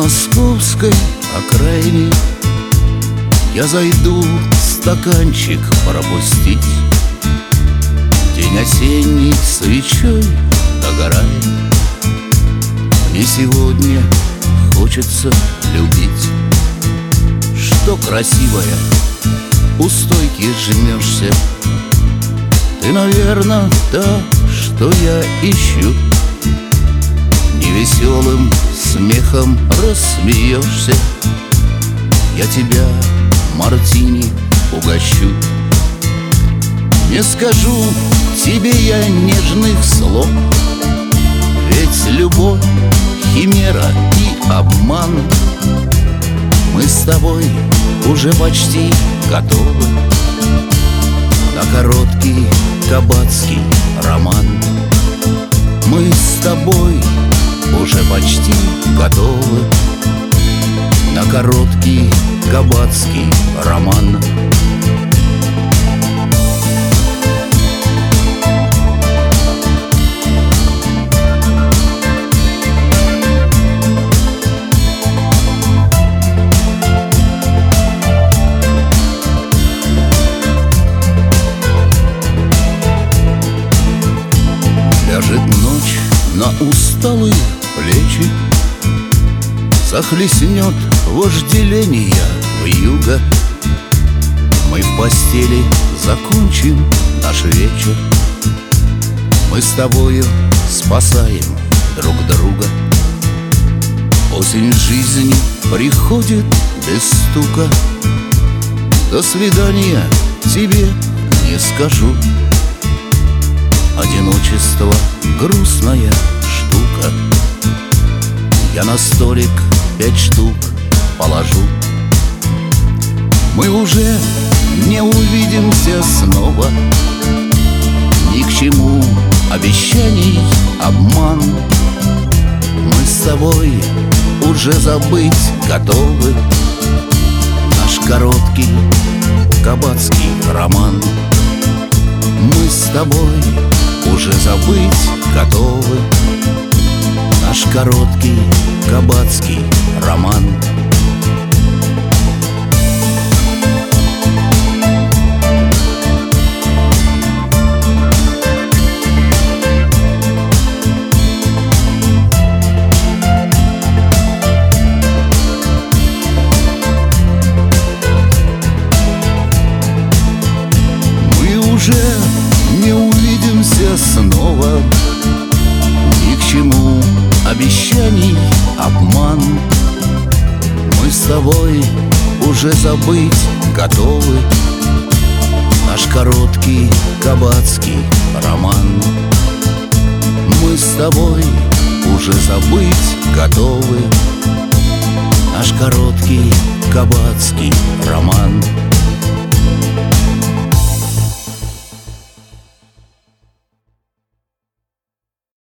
московской окраине я зайду стаканчик пропустить. День осенний свечой догорает. Мне сегодня хочется любить. Что красивая, у стойки жмешься. Ты, наверно, та, что я ищу. Невеселым смехом рассмеешься. Я тебя мартини угощу. Не скажу тебе я нежных слов, ведь любовь — химера и обман. Мы с тобой уже почти готовы на короткий кабацкий роман. Мы с тобой уже почти готовы на короткий кабацкий роман. Ляжет ночь на усталые плечи, захлестнет вожделение вьюга. Мы в постели закончим наш вечер. Мы с тобою спасаем друг друга. Осень жизни приходит без стука. До свидания тебе не скажу. Одиночество — грустная штука. Я на столик 5 штук положу. Мы уже не увидимся снова. Ни к чему обещаний обман. Мы с тобой уже забыть готовы наш короткий кабацкий роман. Мы с тобой уже забыть готовы наш короткий кабацкий роман. Мы уже не увидимся снова. Ни к чему обещаний обман. Мы с тобой уже забыть готовы наш короткий кабацкий роман. Мы с тобой уже забыть готовы наш короткий кабацкий роман.